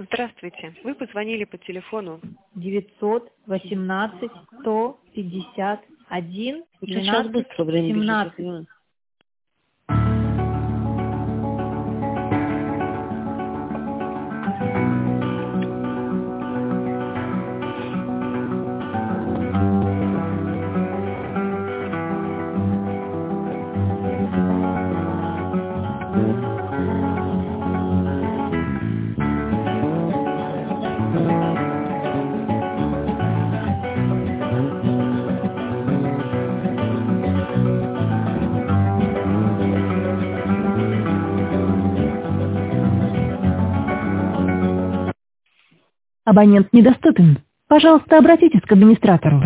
Здравствуйте. Вы позвонили по телефону 918 151 Сейчас 12 быстро время бежит. 17. Сейчас. Абонент недоступен. Пожалуйста, обратитесь к администратору.